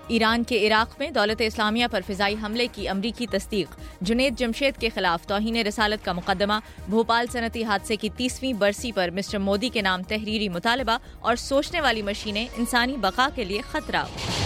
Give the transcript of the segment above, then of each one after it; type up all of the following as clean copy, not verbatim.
ایران کے عراق میں دولت اسلامیہ پر فضائی حملے کی امریکی تصدیق، جنید جمشید کے خلاف توہین رسالت کا مقدمہ، بھوپال صنعتی حادثے کی 30ویں برسی پر مسٹر مودی کے نام تحریری مطالبہ اور سوچنے والی مشینیں انسانی بقا کے لیے خطرہ۔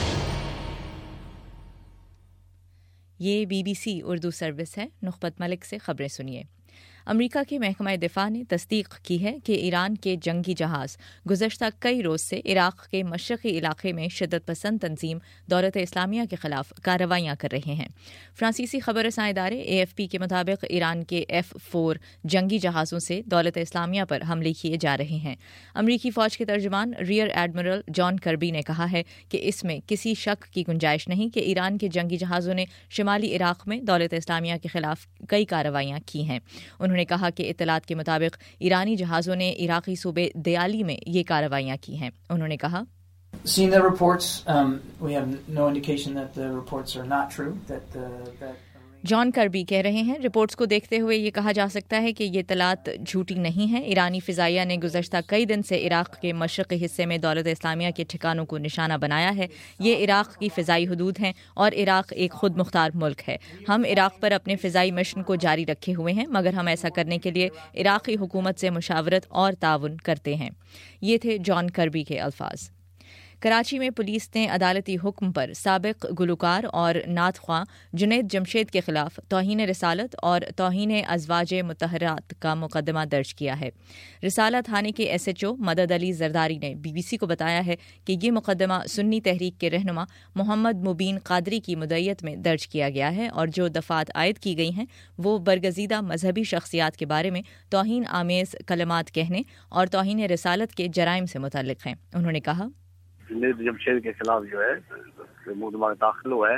یہ BBC اردو سروس ہے۔ نخبت ملک سے خبریں سنیے۔ امریکہ کے محکمہ دفاع نے تصدیق کی ہے کہ ایران کے جنگی جہاز گزشتہ کئی روز سے عراق کے مشرقی علاقے میں شدت پسند تنظیم دولت اسلامیہ کے خلاف کارروائیاں کر رہے ہیں۔ فرانسیسی خبر رساں ادارے AFP کے مطابق ایران کے F-4 جنگی جہازوں سے دولت اسلامیہ پر حملے کیے جا رہے ہیں۔ امریکی فوج کے ترجمان ریئر ایڈمرل جان کربی نے کہا ہے کہ اس میں کسی شک کی گنجائش نہیں کہ ایران کے جنگی جہازوں نے شمالی عراق میں دولت اسلامیہ کے خلاف کئی کارروائیاں کی ہیں۔ انہوں نے کہا کہ اطلاعات کے مطابق ایرانی جہازوں نے عراقی صوبے دیالی میں یہ کارروائیاں کی ہیں۔ انہوں نے کہا Seeing the reports, we have no indication that the reports are not true, that جان کربی کہہ رہے ہیں رپورٹس کو دیکھتے ہوئے یہ کہا جا سکتا ہے کہ یہ اطلاعات جھوٹی نہیں ہیں۔ ایرانی فضائیہ نے گزشتہ کئی دن سے عراق کے مشرقی حصے میں دولت اسلامیہ کے ٹھکانوں کو نشانہ بنایا ہے۔ یہ عراق کی فضائی حدود ہیں اور عراق ایک خود مختار ملک ہے۔ ہم عراق پر اپنے فضائی مشن کو جاری رکھے ہوئے ہیں، مگر ہم ایسا کرنے کے لیے عراقی حکومت سے مشاورت اور تعاون کرتے ہیں۔ یہ تھے جان کربی کے الفاظ۔ کراچی میں پولیس نے عدالتی حکم پر سابق گلوکار اور نعت خواں جنید جمشید کے خلاف توہین رسالت اور توہین ازواج مطہرات کا مقدمہ درج کیا ہے۔ رسالہ تھانے کے SHO مدد علی زرداری نے BBC کو بتایا ہے کہ یہ مقدمہ سنی تحریک کے رہنما محمد مبین قادری کی مدعیت میں درج کیا گیا ہے اور جو دفعات عائد کی گئی ہیں وہ برگزیدہ مذہبی شخصیات کے بارے میں توہین آمیز کلمات کہنے اور توہین رسالت کے جرائم سے متعلق ہیں۔ انہوں نے کہا جنید جمشید کے خلاف جو ہے مقدمہ داخل ہوا ہے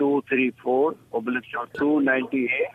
234/298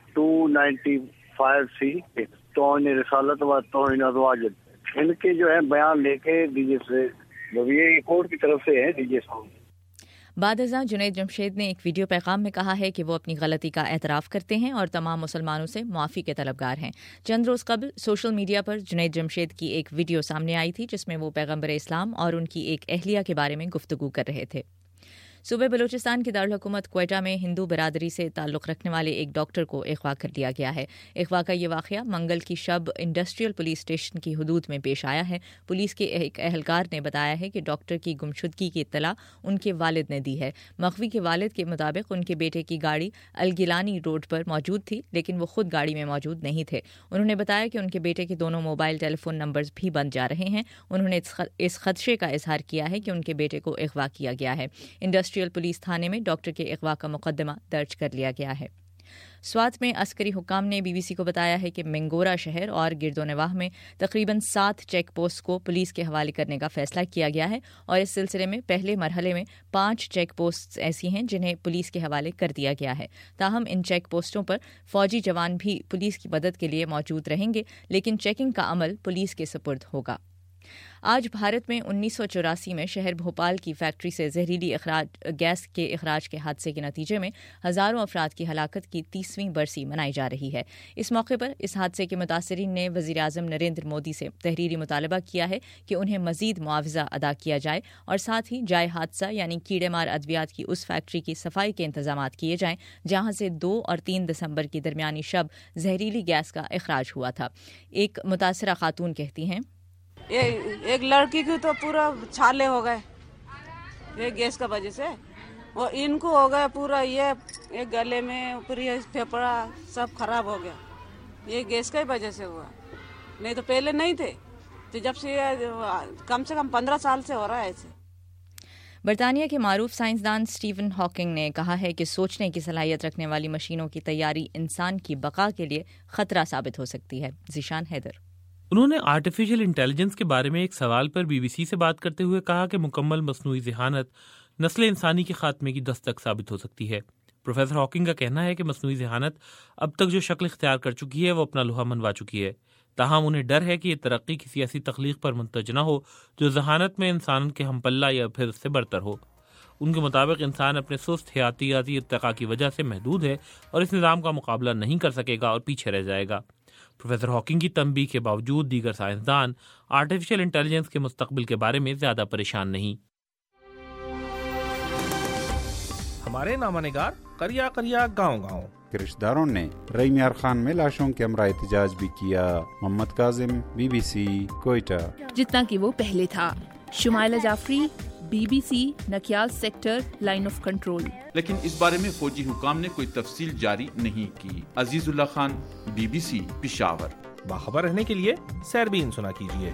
295C توہین رسالت و توہین ازواج۔ ان کے جو ہے بیان لے کے دیجیے سے یہ کورٹ کی طرف سے ہے دیجیے صاحب۔ بعد ازاں جنید جمشید نے ایک ویڈیو پیغام میں کہا ہے کہ وہ اپنی غلطی کا اعتراف کرتے ہیں اور تمام مسلمانوں سے معافی کے طلبگار ہیں۔ چند روز قبل سوشل میڈیا پر جنید جمشید کی ایک ویڈیو سامنے آئی تھی جس میں وہ پیغمبر اسلام اور ان کی ایک اہلیہ کے بارے میں گفتگو کر رہے تھے۔ صوبہ بلوچستان کی دارالحکومت کوئٹہ میں ہندو برادری سے تعلق رکھنے والے ایک ڈاکٹر کو اغوا کر لیا گیا ہے۔ اغوا کا یہ واقعہ منگل کی شب انڈسٹریل پولیس اسٹیشن کی حدود میں پیش آیا ہے۔ پولیس کے ایک اہلکار نے بتایا ہے کہ ڈاکٹر کی گمشدگی کی اطلاع ان کے والد نے دی ہے۔ مغوی کے والد کے مطابق ان کے بیٹے کی گاڑی الگیلانی روڈ پر موجود تھی لیکن وہ خود گاڑی میں موجود نہیں تھے۔ انہوں نے بتایا کہ ان کے بیٹے کے دونوں موبائل ٹیلی فون نمبرز بھی بند جا رہے ہیں۔ انہوں نے اس خدشے کا اظہار کیا ہے کہ ان کے بیٹے کو اغوا کیا گیا ہے۔ انڈسٹریل پولیس تھانے میں ڈاکٹر کے اغوا کا مقدمہ درج کر لیا گیا ہے۔ سوات میں عسکری حکام نے BBC کو بتایا ہے کہ منگورا شہر اور گرد و نواح میں تقریباً 7 چیک پوسٹ کو پولیس کے حوالے کرنے کا فیصلہ کیا گیا ہے اور اس سلسلے میں پہلے مرحلے میں 5 چیک پوسٹ ایسی ہیں جنہیں پولیس کے حوالے کر دیا گیا ہے۔ تاہم ان چیک پوسٹوں پر فوجی جوان بھی پولیس کی مدد کے لیے موجود رہیں گے لیکن چیکنگ کا عمل پولیس کے سپرد ہوگا۔ آج بھارت میں 1984 میں شہر بھوپال کی فیکٹری سے زہریلی گیس کے اخراج کے حادثے کے نتیجے میں ہزاروں افراد کی ہلاکت کی 30ویں برسی منائی جا رہی ہے۔ اس موقع پر اس حادثے کے متاثرین نے وزیراعظم نریندر مودی سے تحریری مطالبہ کیا ہے کہ انہیں مزید معاوضہ ادا کیا جائے اور ساتھ ہی جائے حادثہ یعنی کیڑے مار ادویات کی اس فیکٹری کی صفائی کے انتظامات کیے جائیں جہاں سے 2 اور 3 دسمبر کی درمیانی شب زہریلی گیس کا اخراج ہوا تھا۔ ایک متاثرہ خاتون کہتی ہیں ایک لڑکی کی تو پورا چھالے ہو گئے یہ گیس کا وجہ سے، وہ ان کو ہو گیا پورا یہ گلے میں پوری پھیپڑا سب خراب ہو گیا، یہ گیس کا ہی وجہ سے ہوا، نہیں تو پہلے نہیں تھے، تو جب سے کم 15 سال سے ہو رہا ہے ایسے۔ برطانیہ کے معروف سائنسدان اسٹیفن ہاکنگ نے کہا ہے کہ سوچنے کی صلاحیت رکھنے والی مشینوں کی تیاری انسان کی بقا کے لیے خطرہ ثابت ہو سکتی ہے۔ ذیشان حیدر۔ انہوں نے آرٹیفیشل انٹیلیجنس کے بارے میں ایک سوال پر BBC سے بات کرتے ہوئے کہا کہ مکمل مصنوعی ذہانت نسل انسانی کے خاتمے کی دستک ثابت ہو سکتی ہے۔ پروفیسر ہاکنگ کا کہنا ہے کہ مصنوعی ذہانت اب تک جو شکل اختیار کر چکی ہے وہ اپنا لوہا منوا چکی ہے، تاہم انہیں ڈر ہے کہ یہ ترقی کسی ایسی تخلیق پر منتج نہ ہو جو ذہانت میں انسان کے ہم پلہ یا پھر اس سے برتر ہو۔ ان کے مطابق انسان اپنے سست حیاتیاتی ارتقاء کی وجہ سے محدود ہے اور اس نظام کا مقابلہ نہیں کر سکے گا اور پیچھے رہ جائے گا۔ پروفیسر ہاکنگ کی تنبیہ کے باوجود دیگر سائنسدان آرٹیفیشل انٹیلیجنس کے مستقبل کے بارے میں زیادہ پریشان نہیں۔ हमारे नामानिगार करिया करिया गाँव-गाँव के रिश्तेदारों ने रईम यार खान में लाशों के हमरा एहतजाज भी किया। मोहम्मद काजिम, BBC, कोयटा। जितना कि वो पहले था। Shumaila Jafri, BBC, Nakyal sector, line of control. लेकिन इस बारे में फौजी हुकाम ने कोई तफसील जारी नहीं की। अजीजुल्लाह खान, BBC, पिशावर। बाखबर रहने के लिए सैरबीन सुना कीजिए।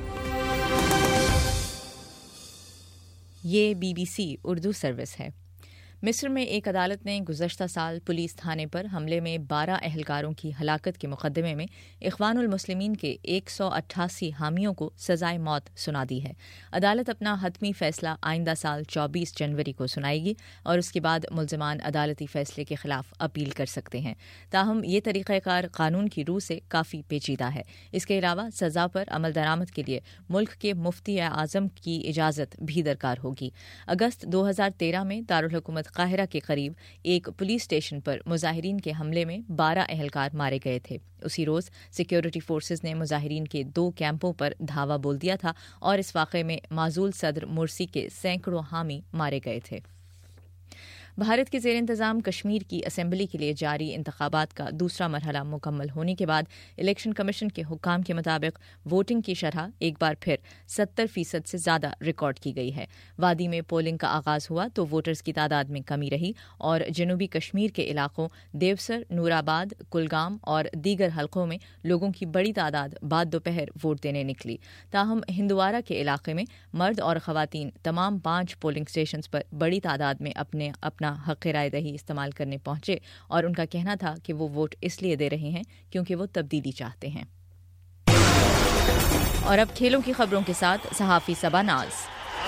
ये BBC उर्दू सर्विस है। मिस्र में एक अदालत ने गुज़श्ता साल पुलिस थाने पर हमले में 12 अहलकारों की हलाकत के मुकदमे में इख्वानुल मुस्लिमीन के 188 हामियों को सजाए मौत सुना दी है। अदालत अपना हतमी फैसला आइंदा साल 24 जनवरी को सुनाएगी और उसके बाद मुल्ज़िमान अदालती फैसले के खिलाफ अपील कर सकते हैं। ताहम ये तरीक़ाकार कानून की रूह से काफ़ी पेचीदा है। इसके अलावा सज़ा पर अमल दरामद के लिए मुल्क के मुफ्ती आज़म की इजाज़त भी दरकार होगी। अगस्त 2013 में दारुल हुकूमत काहिरा के करीब एक पुलिस स्टेशन पर मुजाहिरीन के हमले में 12 अहलकार मारे गए थे। उसी रोज़ सिक्योरिटी फोर्सेज ने मुजाहिरीन के 2 कैंपों पर धावा बोल दिया था और इस वाक़े में माजूल सदर मुर्सी के सैकड़ों हामी मारे गए थे। भारत के ज़ेर इंतज़ाम कश्मीर की असेंबली के लिए जारी इंतखाबात का दूसरा मरहला मुकम्मल होने के बाद इलेक्शन कमीशन के हुक्काम के मुताबिक वोटिंग की शरह एक बार फिर 70% से ज़्यादा रिकॉर्ड की गई है। वादी में पोलिंग का आगाज़ हुआ तो वोटर्स की तादाद में कमी रही और जनूबी कश्मीर के इलाकों देवसर, नूराबाद, कुलगाम और दीगर हलकों में लोगों की बड़ी तादाद बाद दोपहर वोट देने निकली। ताहम हिंदवारा के इलाके में मर्द और ख़वातीन तमाम 5 पोलिंग स्टेशन पर बड़ी तादाद में अपना हक़ राय दही इस्तेमाल करने पहुंचे और उनका कहना था कि वो वोट इसलिए दे रहे हैं क्योंकि वो तब्दीली चाहते हैं। और अब खेलों की खबरों के साथ सहाफ़ी सबानाज।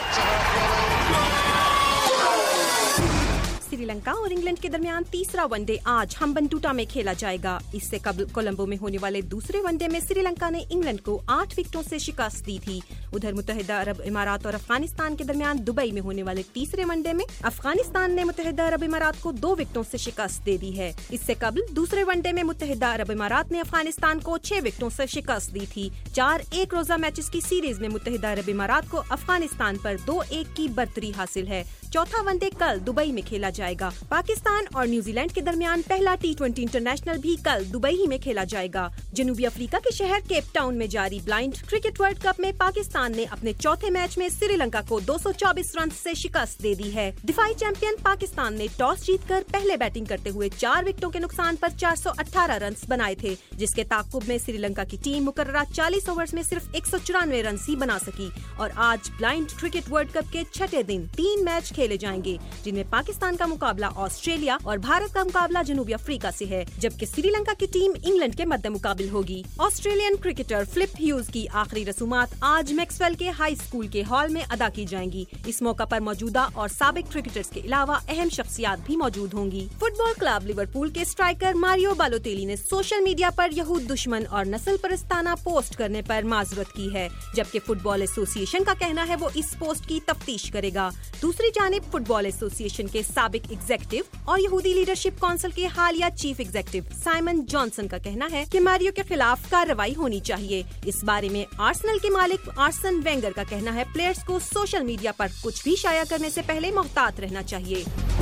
श्रीलंका और इंग्लैंड के दरमियान तीसरा वनडे आज हम्बनटोटा में खेला जाएगा। इससे कबल कोलंबो में होने वाले दूसरे वनडे में श्रीलंका ने इंग्लैंड को 8 विकेटों से शिकस्त दी थी। उधर मुत्तहिदा अरब इमारात और अफगानिस्तान के दरमियान दुबई में होने वाले तीसरे वनडे में अफगानिस्तान ने मुत्तहिदा अरब इमारात को 2 विकेटों से शिकस्त दे दी है। इससे कबल दूसरे वनडे में मुत्तहिदा अरब इमारात ने अफगानिस्तान को 6 विकेटों से शिकस्त दी थी। 4 एक रोजा मैचेस की सीरीज में मुत्तहिदा अरब इमारात को अफगानिस्तान पर 2-1 की बढ़तरी हासिल है। चौथा वनडे कल दुबई में खेला जाएगा। पाकिस्तान और न्यूजीलैंड के दरमियान पहला T20 इंटरनेशनल भी कल दुबई ही में खेला जाएगा। जनूबी अफ्रीका के शहर केप टाउन में जारी ब्लाइंड क्रिकेट वर्ल्ड कप में पाकिस्तान ने अपने चौथे मैच में श्रीलंका को 224 रन से शिकस्त दे दी है। दिफाई चैंपियन पाकिस्तान ने टॉस जीतकर पहले बैटिंग करते हुए 4 विकेटों के नुकसान पर 418 रन बनाए थे, जिसके ताक़ुब में श्रीलंका की टीम मुकर्ररा 40 ओवर्स में सिर्फ 194 रन ही बना सकी। और आज ब्लाइंड क्रिकेट वर्ल्ड कप के छठे दिन 3 मैच खेले जाएंगे, जिनमें पाकिस्तान का मुकाबला ऑस्ट्रेलिया और भारत का मुकाबला जनूबी अफ्रीका से है, जबकि श्रीलंका की टीम इंग्लैंड के मद्दे मुकाबिल होगी। ऑस्ट्रेलियन क्रिकेटर फ्लिप ह्यूज की आखिरी रसूमात आज मैक्सवेल के हाई स्कूल के हॉल में अदा की जाएंगी। इस मौका पर मौजूदा और साबिक क्रिकेटर्स के अलावा अहम शख्सियात भी मौजूद होंगी। फुटबॉल क्लब लिवरपूल के स्ट्राइकर मारियो बालोतेली ने सोशल मीडिया पर यहूद दुश्मन और नस्ल परस्ताना पोस्ट करने पर माजरत की है, जबकि फुटबॉल एसोसिएशन का कहना है वो इस पोस्ट की तफ्तीश करेगा। दूसरी जानिब फुटबॉल एसोसिएशन के साबिक एग्जीक्यूटिव और यहूदी लीडरशिप काउंसिल के हालिया चीफ एग्जीक्यूटिव साइमन जॉनसन का कहना है कि मारियो के खिलाफ कार्रवाई होनी चाहिए। इस बारे में आर्सेनल के मालिक आर्सन वेंगर का कहना है प्लेयर्स को सोशल मीडिया पर कुछ भी शाया करने से पहले मोहतात रहना चाहिए।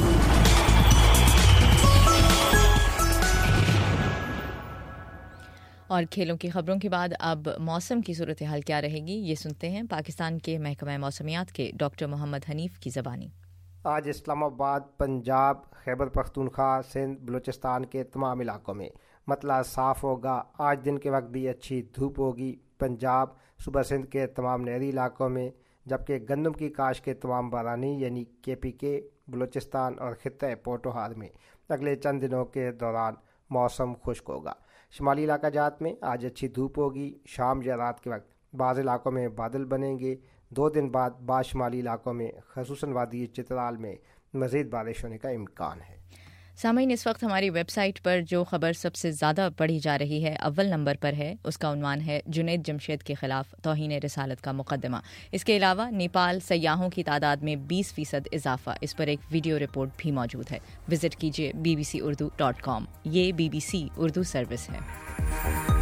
और खेलों की खबरों के बाद अब मौसम की सूरत हाल क्या रहेगी, ये सुनते हैं पाकिस्तान के महकमा मौसमियात के डॉक्टर मोहम्मद हनीफ की ज़बानी। आज इस्लामाबाद, पंजाब, खैबर पख्तूनख्वा, सिंध, बलूचिस्तान के तमाम इलाकों में मतला साफ़ होगा। आज दिन के वक्त भी अच्छी धूप होगी। पंजाब, सूबा सिंध के तमाम नहरी इलाकों में, जबकि गंदम की काश के तमाम बारानी यानी KPK, बलूचिस्तान और खित्ते पोटोहार में अगले चंद दिनों के दौरान मौसम खुश्क होगा। शुमाली इलाका जात में आज अच्छी धूप होगी। शाम या रात के वक्त बाज़ इलाकों में बादल बनेंगे। 2 दिन बाद शुमाली इलाकों में ख़ुसूसन वादी चित्राल में मज़ीद बारिश होने का इम्कान है। सामईन, इस वक्त हमारी वेबसाइट पर जो खबर सबसे ज़्यादा पढ़ी जा रही है अव्वल नंबर पर है, उसका उन्वान है जुनैद जमशेद के खिलाफ तौहीन रिसालत का मुकदमा। इसके अलावा नेपाल सयाहों की तादाद में 20% इजाफा, इस पर एक वीडियो रिपोर्ट भी मौजूद है। विजिट कीजिए bbcurdu.com। ये BBC उर्दू सर्विस है।